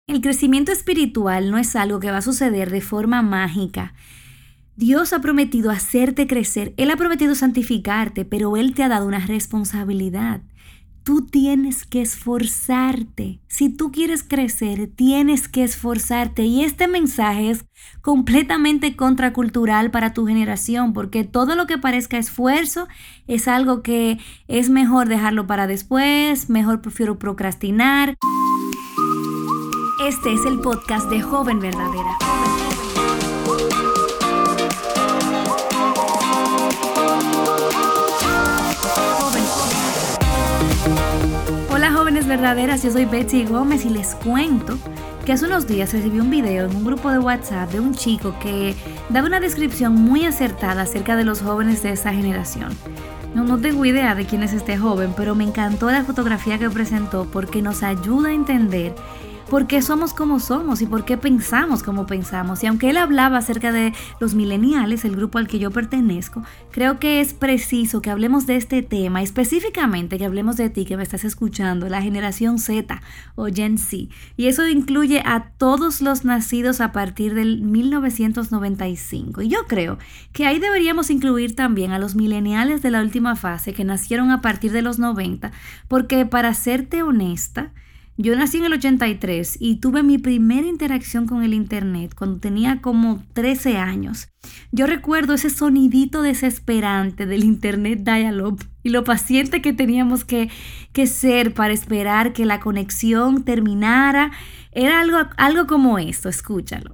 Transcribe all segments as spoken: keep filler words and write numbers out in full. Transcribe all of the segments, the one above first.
El crecimiento espiritual no es algo que va a suceder de forma mágica. Dios ha prometido hacerte crecer, Él ha prometido santificarte, pero Él te ha dado una responsabilidad. Tú tienes que esforzarte. Si tú quieres crecer, tienes que esforzarte. Y este mensaje es completamente contracultural para tu generación, porque todo lo que parezca esfuerzo es algo que es mejor dejarlo para después, mejor prefiero procrastinar. Este es el podcast de Joven Verdadera. Hola jóvenes verdaderas, yo soy Betsy Gómez y les cuento que hace unos días recibí un video en un grupo de WhatsApp de un chico que daba una descripción muy acertada acerca de los jóvenes de esa generación. No, no tengo idea de quién es este joven, pero me encantó la fotografía que presentó porque nos ayuda a entender por qué somos como somos y por qué pensamos como pensamos. Y aunque él hablaba acerca de los millennials, el grupo al que yo pertenezco, creo que es preciso que hablemos de este tema, específicamente que hablemos de ti que me estás escuchando, la generación Z o Gen Z. Y eso incluye a todos los nacidos a partir del mil novecientos noventa y cinco. Y yo creo que ahí deberíamos incluir también a los millennials de la última fase que nacieron a partir de los noventa, porque para serte honesta, yo nací en el ochenta y tres y tuve mi primera interacción con el internet cuando tenía como trece años. Yo recuerdo ese sonidito desesperante del internet dial-up y lo paciente que teníamos que, que ser para esperar que la conexión terminara. Era algo, algo como esto, escúchalo.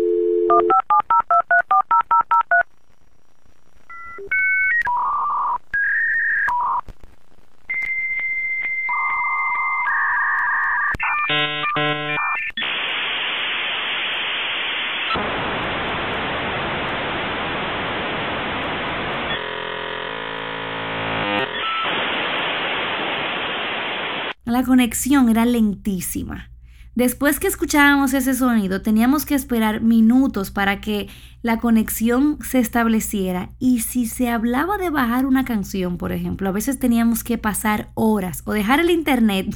La conexión era lentísima. Después que escuchábamos ese sonido, teníamos que esperar minutos para que la conexión se estableciera. Y si se hablaba de bajar una canción, por ejemplo, a veces teníamos que pasar horas o dejar el internet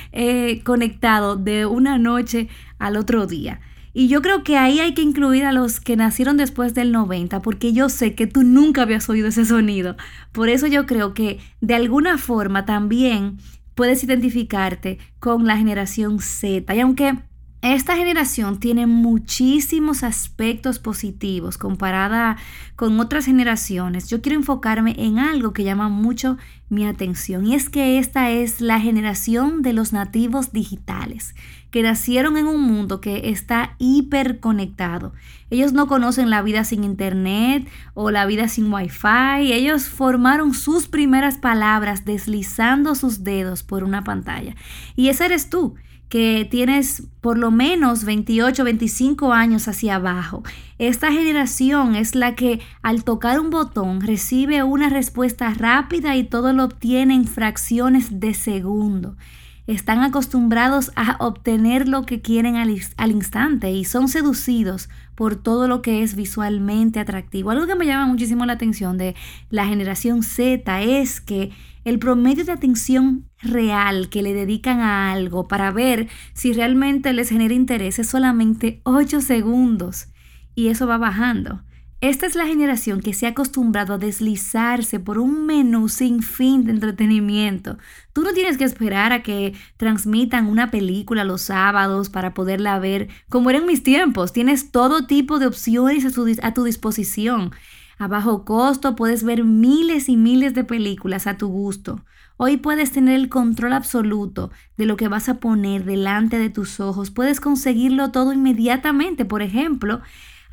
eh, conectado de una noche al otro día. Y yo creo que ahí hay que incluir a los que nacieron después del noventa, porque yo sé que tú nunca habías oído ese sonido. Por eso yo creo que de alguna forma también puedes identificarte con la generación Z. Y aunque esta generación tiene muchísimos aspectos positivos comparada con otras generaciones, yo quiero enfocarme en algo que llama mucho mi atención. Y es que esta es la generación de los nativos digitales, que nacieron en un mundo que está hiperconectado. Ellos no conocen la vida sin internet o la vida sin wifi. Ellos formaron sus primeras palabras deslizando sus dedos por una pantalla. Y ese eres tú, que tienes por lo menos veintiocho, veinticinco años hacia abajo. Esta generación es la que al tocar un botón recibe una respuesta rápida y todo lo obtiene en fracciones de segundo. Están acostumbrados a obtener lo que quieren al, al instante y son seducidos por todo lo que es visualmente atractivo. Algo que me llama muchísimo la atención de la generación Z es que el promedio de atención real que le dedican a algo para ver si realmente les genera interés es solamente ocho segundos y eso va bajando. Esta es la generación que se ha acostumbrado a deslizarse por un menú sin fin de entretenimiento. Tú no tienes que esperar a que transmitan una película los sábados para poderla ver como eran mis tiempos. Tienes todo tipo de opciones a tu, a tu disposición. A bajo costo puedes ver miles y miles de películas a tu gusto. Hoy puedes tener el control absoluto de lo que vas a poner delante de tus ojos. Puedes conseguirlo todo inmediatamente. Por ejemplo,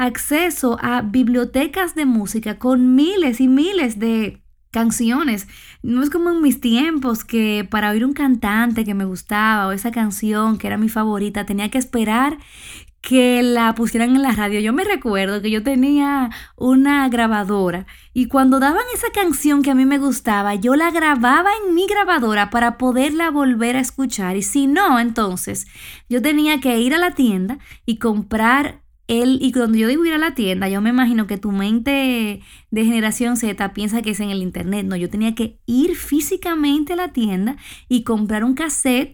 acceso a bibliotecas de música con miles y miles de canciones. No es como en mis tiempos que para oír un cantante que me gustaba o esa canción que era mi favorita tenía que esperar que la pusieran en la radio. Yo me recuerdo que yo tenía una grabadora y cuando daban esa canción que a mí me gustaba, yo la grababa en mi grabadora para poderla volver a escuchar. Y si no, entonces yo tenía que ir a la tienda y comprar el, y cuando yo digo ir a la tienda, yo me imagino que tu mente de generación Z piensa que es en el internet. No, yo tenía que ir físicamente a la tienda y comprar un cassette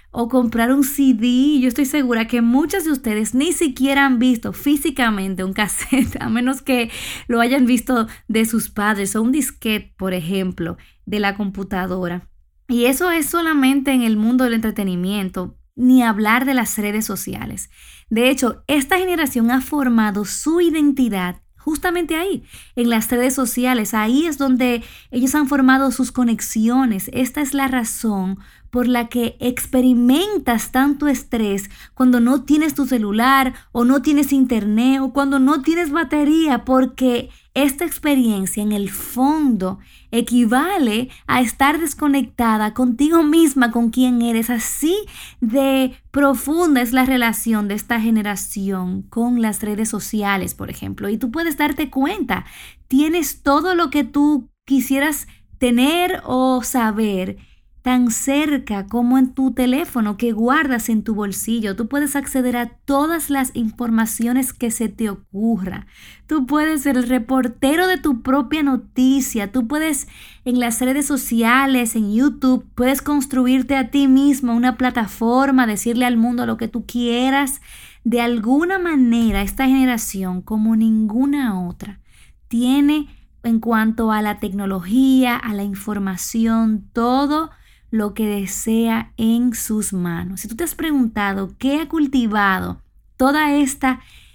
o comprar un C D. Yo estoy segura que muchos de ustedes ni siquiera han visto físicamente un cassette, a menos que lo hayan visto de sus padres, o un disquete, por ejemplo, de la computadora. Y eso es solamente en el mundo del entretenimiento, ni hablar de las redes sociales. De hecho, esta generación ha formado su identidad justamente ahí, en las redes sociales. Ahí es donde ellos han formado sus conexiones. Esta es la razón por la que experimentas tanto estrés cuando no tienes tu celular o no tienes internet o cuando no tienes batería, porque esta experiencia en el fondo equivale a estar desconectada contigo misma, con quien eres. Así de profunda es la relación de esta generación con las redes sociales, por ejemplo. Y tú puedes darte cuenta, tienes todo lo que tú quisieras tener o saber tan cerca como en tu teléfono que guardas en tu bolsillo. Tú puedes acceder a todas las informaciones que se te ocurra. Tú puedes ser el reportero de tu propia noticia. Tú puedes, en las redes sociales, en YouTube, puedes construirte a ti mismo una plataforma, decirle al mundo lo que tú quieras. De alguna manera, esta generación, como ninguna otra, tiene, en cuanto a la tecnología, a la información, todo lo que desea en sus manos. Si tú te has preguntado qué ha cultivado toda esta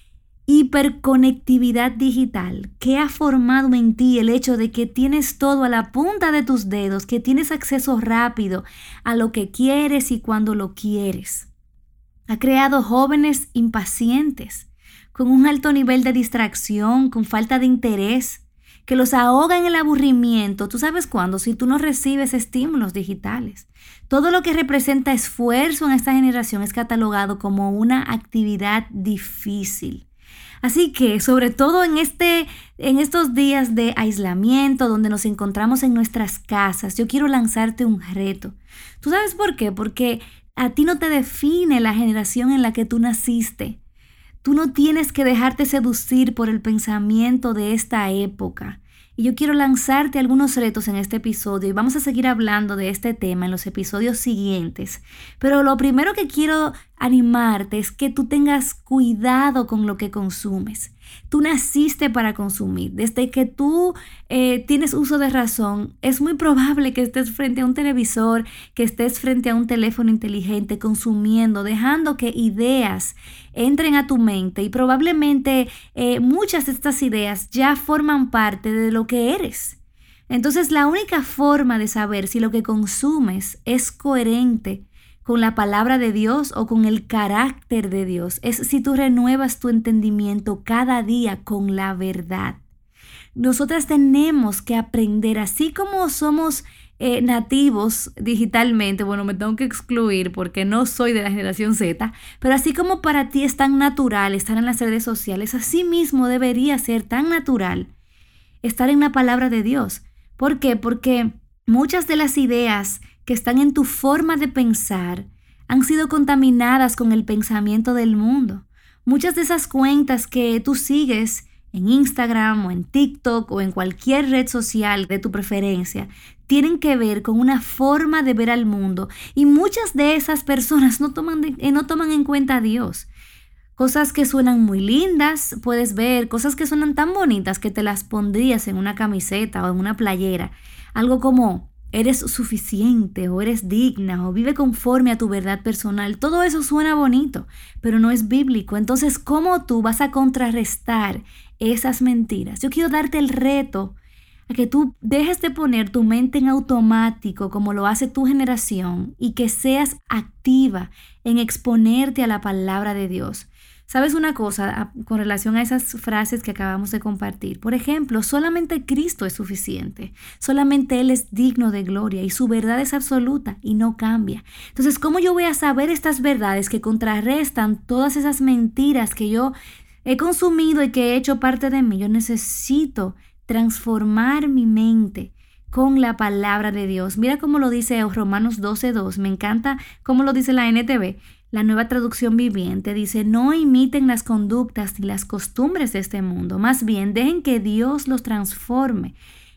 hiperconectividad digital, qué ha formado en ti el hecho de que tienes todo a la punta de tus dedos, que tienes acceso rápido a lo que quieres y cuando lo quieres, ha creado jóvenes impacientes, con un alto nivel de distracción, con falta de interés, que los ahoga en el aburrimiento. ¿Tú sabes cuándo? Si tú no recibes estímulos digitales. Todo lo que representa esfuerzo en esta generación es catalogado como una actividad difícil. Así que, sobre todo en, este, en estos días de aislamiento, donde nos encontramos en nuestras casas, yo quiero lanzarte un reto. ¿Tú sabes por qué? Porque a ti no te define la generación en la que tú naciste. Tú no tienes que dejarte seducir por el pensamiento de esta época. Y yo quiero lanzarte algunos retos en este episodio y vamos a seguir hablando de este tema en los episodios siguientes. Pero lo primero que quiero animarte es que tú tengas cuidado con lo que consumes. Tú naciste para consumir. Desde que tú eh, tienes uso de razón, es muy probable que estés frente a un televisor, que estés frente a un teléfono inteligente consumiendo, dejando que ideas entren a tu mente y probablemente eh, muchas de estas ideas ya forman parte de lo que eres. Entonces, la única forma de saber si lo que consumes es coherente con la palabra de Dios o con el carácter de Dios es si tú renuevas tu entendimiento cada día con la verdad. Nosotras tenemos que aprender, así como somos eh, nativos digitalmente, bueno, me tengo que excluir porque no soy de la generación Z, pero así como para ti es tan natural estar en las redes sociales, así mismo debería ser tan natural estar en la palabra de Dios. ¿Por qué? Porque muchas de las ideas que están en tu forma de pensar han sido contaminadas con el pensamiento del mundo. Muchas de esas cuentas que tú sigues en Instagram o en TikTok o en cualquier red social de tu preferencia tienen que ver con una forma de ver al mundo y muchas de esas personas no toman, de, no toman en cuenta a Dios. Cosas que suenan muy lindas, puedes ver cosas que suenan tan bonitas que te las pondrías en una camiseta o en una playera. Algo como eres suficiente o eres digna o vive conforme a tu verdad personal. Todo eso suena bonito, pero no es bíblico. Entonces, ¿cómo tú vas a contrarrestar esas mentiras? Yo quiero darte el reto a que tú dejes de poner tu mente en automático como lo hace tu generación y que seas activa en exponerte a la palabra de Dios. ¿Sabes una cosa con relación a esas frases que acabamos de compartir? Por ejemplo, solamente Cristo es suficiente. Solamente Él es digno de gloria y su verdad es absoluta y no cambia. Entonces, ¿cómo yo voy a saber estas verdades que contrarrestan todas esas mentiras que yo he consumido y que he hecho parte de mí? Yo necesito transformar mi mente con la palabra de Dios. Mira cómo lo dice Romanos doce dos. Me encanta cómo lo dice la N T V. La Nueva Traducción Viviente dice: no imiten las conductas ni las costumbres de este mundo, más bien dejen que Dios los transforme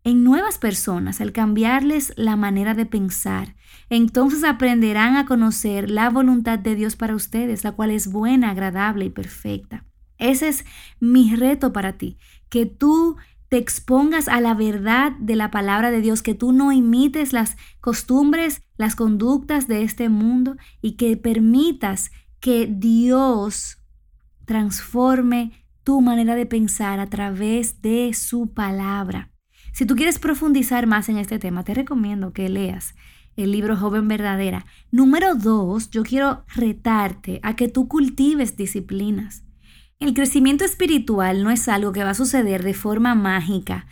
en nuevas personas, al cambiarles la manera de pensar. Entonces aprenderán a conocer la voluntad de Dios para ustedes, la cual es buena, agradable y perfecta. Ese es mi reto para ti, que tú te expongas a la verdad de la palabra de Dios, que tú no imites las costumbres, las conductas de este mundo y que permitas que Dios transforme tu manera de pensar a través de su palabra. Si tú quieres profundizar más en este tema, te recomiendo que leas el libro Joven Verdadera. Número dos, yo quiero retarte a que tú cultives disciplinas. El crecimiento espiritual no es algo que va a suceder de forma mágica.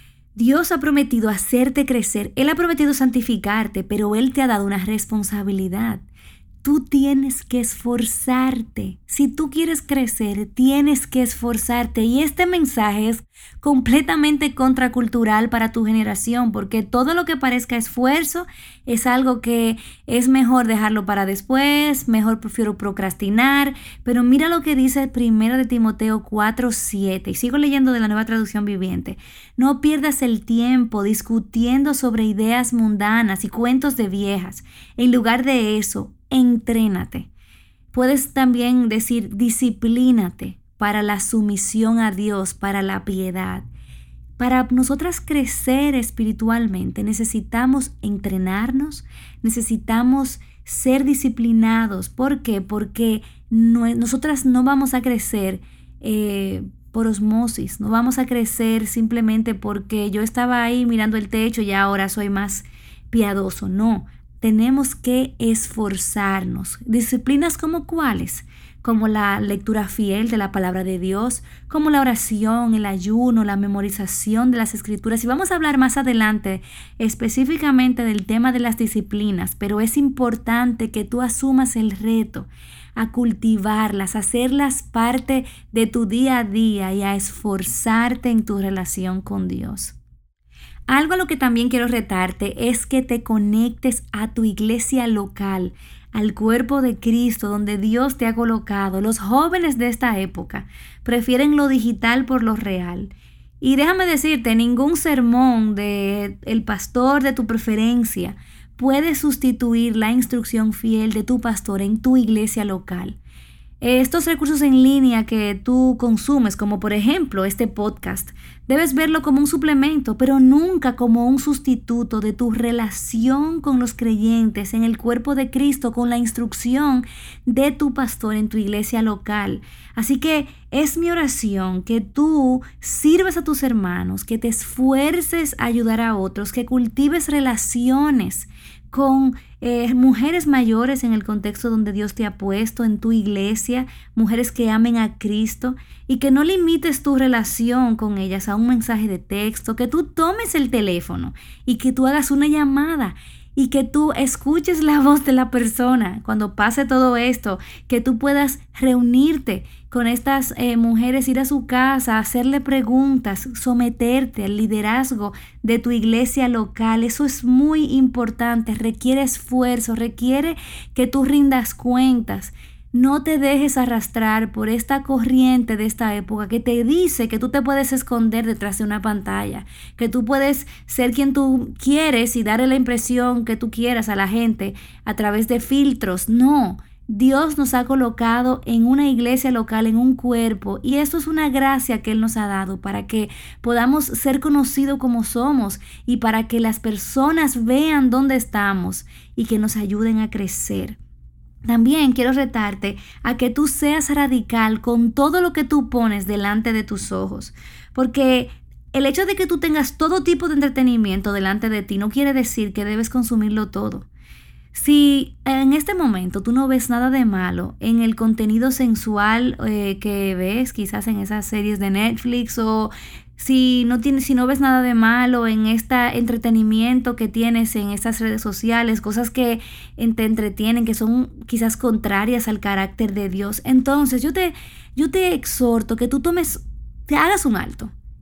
Dios ha prometido hacerte crecer, Él ha prometido santificarte, pero Él te ha dado una responsabilidad. Tú tienes que esforzarte. Si tú quieres crecer, tienes que esforzarte. Y este mensaje es completamente contracultural para tu generación, porque todo lo que parezca esfuerzo es algo que es mejor dejarlo para después, mejor prefiero procrastinar. Pero mira lo que dice primero de Timoteo cuatro siete, y sigo leyendo de la Nueva Traducción Viviente. No pierdas el tiempo discutiendo sobre ideas mundanas y cuentos de viejas. En lugar de eso, entrénate. Puedes también decir disciplínate para la sumisión a Dios, para la piedad. Para nosotras crecer espiritualmente necesitamos entrenarnos, necesitamos ser disciplinados. ¿Por qué? Porque no, nosotras no vamos a crecer eh, por osmosis, no vamos a crecer simplemente porque yo estaba ahí mirando el techo y ahora soy más piadoso. No. Tenemos que esforzarnos. ¿Disciplinas como cuáles? Como la lectura fiel de la palabra de Dios, como la oración, el ayuno, la memorización de las escrituras. Y vamos a hablar más adelante específicamente del tema de las disciplinas, pero es importante que tú asumas el reto a cultivarlas, a hacerlas parte de tu día a día y a esforzarte en tu relación con Dios. Algo a lo que también quiero retarte es que te conectes a tu iglesia local, al cuerpo de Cristo donde Dios te ha colocado. Los jóvenes de esta época prefieren lo digital por lo real. Y déjame decirte, ningún sermón del pastor de tu preferencia puede sustituir la instrucción fiel de tu pastor en tu iglesia local. Estos recursos en línea que tú consumes, como por ejemplo este podcast, debes verlo como un suplemento, pero nunca como un sustituto de tu relación con los creyentes en el cuerpo de Cristo, con la instrucción de tu pastor en tu iglesia local. Así que es mi oración que tú sirvas a tus hermanos, que te esfuerces a ayudar a otros, que cultives relaciones con eh, mujeres mayores en el contexto donde Dios te ha puesto en tu iglesia, mujeres que amen a Cristo, y que no limites tu relación con ellas a un mensaje de texto, que tú tomes el teléfono y que tú hagas una llamada y que tú escuches la voz de la persona cuando pase todo esto, que tú puedas reunirte con estas eh, mujeres, ir a su casa, hacerle preguntas, someterte al liderazgo de tu iglesia local. Eso es muy importante, requiere esfuerzo, requiere que tú rindas cuentas. No te dejes arrastrar por esta corriente de esta época que te dice que tú te puedes esconder detrás de una pantalla, que tú puedes ser quien tú quieres y darle la impresión que tú quieras a la gente a través de filtros. No, Dios nos ha colocado en una iglesia local, en un cuerpo, y esto es una gracia que Él nos ha dado para que podamos ser conocidos como somos y para que las personas vean dónde estamos y que nos ayuden a crecer. También quiero retarte a que tú seas radical con todo lo que tú pones delante de tus ojos, porque el hecho de que tú tengas todo tipo de entretenimiento delante de ti no quiere decir que debes consumirlo todo. Si en este momento tú no ves nada de malo en el contenido sensual eh, que ves quizás en esas series de Netflix, o si no tienes, si no ves nada de malo en este entretenimiento que tienes en estas redes sociales, cosas que te entretienen, que son quizás contrarias al carácter de Dios, entonces yo te, yo te exhorto que tú tomes, te hagas un alto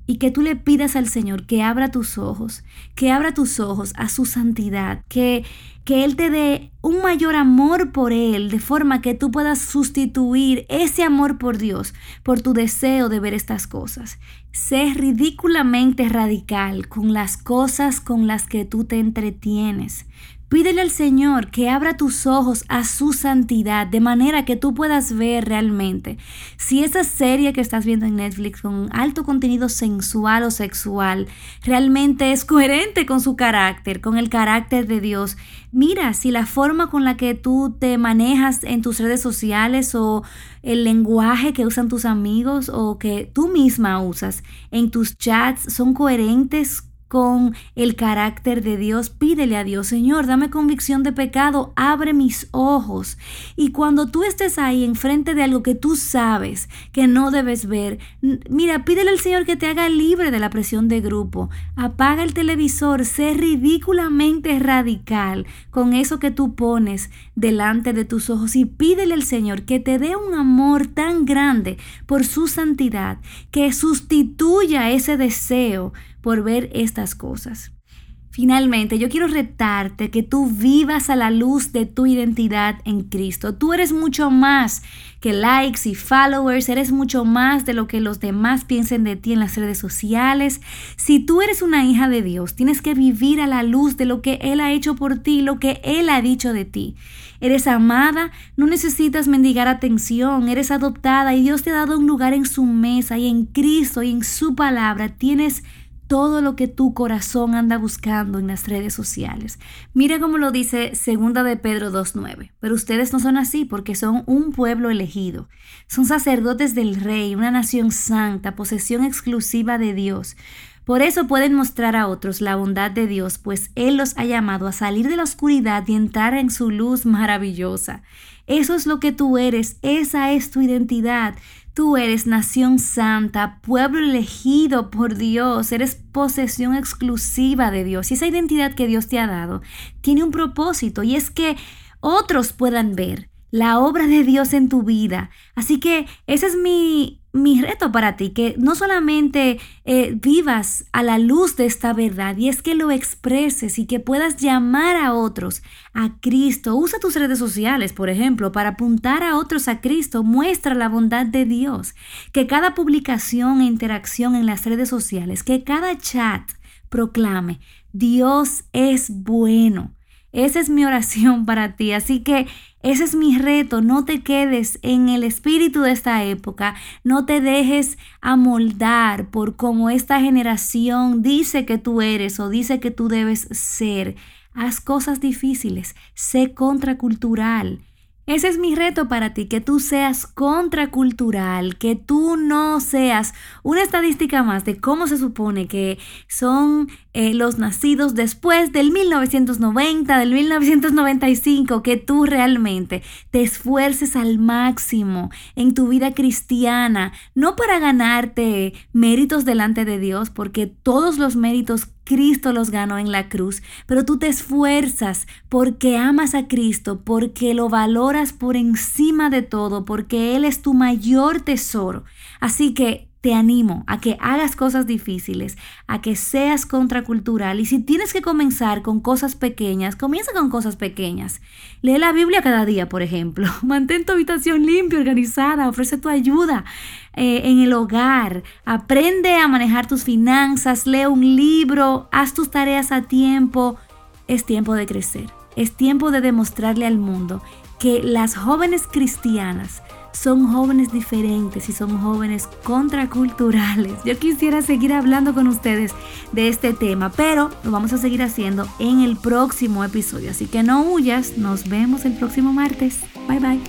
y que tú le pidas al Señor que abra tus ojos, que abra tus ojos a su santidad, que, que Él te dé un mayor amor por Él, de forma que tú puedas sustituir ese amor por Dios por tu deseo de ver estas cosas. Sé ridículamente radical con las cosas con las que tú te entretienes. Pídele al Señor que abra tus ojos a su santidad, de manera que tú puedas ver realmente si esa serie que estás viendo en Netflix con alto contenido sensual o sexual realmente es coherente con su carácter, con el carácter de Dios. Mira si la forma con la que tú te manejas en tus redes sociales o el lenguaje que usan tus amigos o que tú misma usas en tus chats son coherentes con el carácter de Dios. Pídele a Dios: Señor, dame convicción de pecado, abre mis ojos. Y cuando tú estés ahí enfrente de algo que tú sabes que no debes ver, mira, pídele al Señor que te haga libre de la presión de grupo. Apaga el televisor, sé ridículamente radical con eso que tú pones delante de tus ojos y pídele al Señor que te dé un amor tan grande por su santidad que sustituya ese deseo por ver estas cosas. Finalmente, yo quiero retarte que tú vivas a la luz de tu identidad en Cristo. Tú eres mucho más que likes y followers, eres mucho más de lo que los demás piensen de ti en las redes sociales. Si tú eres una hija de Dios, tienes que vivir a la luz de lo que Él ha hecho por ti, lo que Él ha dicho de ti. Eres amada, no necesitas mendigar atención, eres adoptada y Dios te ha dado un lugar en su mesa, y en Cristo y en su palabra tienes todo lo que tu corazón anda buscando en las redes sociales. Mira cómo lo dice segunda de Pedro dos nueve. Pero ustedes no son así, porque son un pueblo elegido. Son sacerdotes del Rey, una nación santa, posesión exclusiva de Dios. Por eso pueden mostrar a otros la bondad de Dios, pues Él los ha llamado a salir de la oscuridad y entrar en su luz maravillosa. Eso es lo que tú eres, esa es tu identidad. Tú eres nación santa, pueblo elegido por Dios, eres posesión exclusiva de Dios. Y esa identidad que Dios te ha dado tiene un propósito, y es que otros puedan ver la obra de Dios en tu vida. Así que ese es mi, mi reto para ti, que no solamente eh, vivas a la luz de esta verdad, y es que lo expreses y que puedas llamar a otros a Cristo. Usa tus redes sociales, por ejemplo, para apuntar a otros a Cristo. Muestra la bondad de Dios. Que cada publicación e interacción en las redes sociales, que cada chat proclame: Dios es bueno. Esa es mi oración para ti. Así que ese es mi reto. No te quedes en el espíritu de esta época. No te dejes amoldar por cómo esta generación dice que tú eres o dice que tú debes ser. Haz cosas difíciles. Sé contracultural. Ese es mi reto para ti, que tú seas contracultural, que tú no seas una estadística más de cómo se supone que son eh, los nacidos después del mil novecientos noventa, del mil novecientos noventa y cinco, que tú realmente te esfuerces al máximo en tu vida cristiana, no para ganarte méritos delante de Dios, porque todos los méritos Cristo los ganó en la cruz, pero tú te esfuerzas porque amas a Cristo, porque lo valoras por encima de todo, porque Él es tu mayor tesoro. Así que te animo a que hagas cosas difíciles, a que seas contracultural, y si tienes que comenzar con cosas pequeñas, comienza con cosas pequeñas. Lee la Biblia cada día, por ejemplo. Mantén tu habitación limpia, organizada, ofrece tu ayuda eh, en el hogar. Aprende a manejar tus finanzas, lee un libro, haz tus tareas a tiempo. Es tiempo de crecer. Es tiempo de demostrarle al mundo que las jóvenes cristianas son jóvenes diferentes y son jóvenes contraculturales. Yo quisiera seguir hablando con ustedes de este tema, pero lo vamos a seguir haciendo en el próximo episodio. Así que no huyas, nos vemos el próximo martes. Bye bye.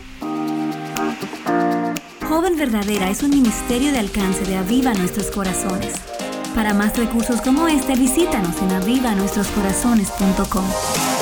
Joven Verdadera es un ministerio de alcance de Aviva Nuestros Corazones. Para más recursos como este, visítanos en aviva nuestros corazones punto com.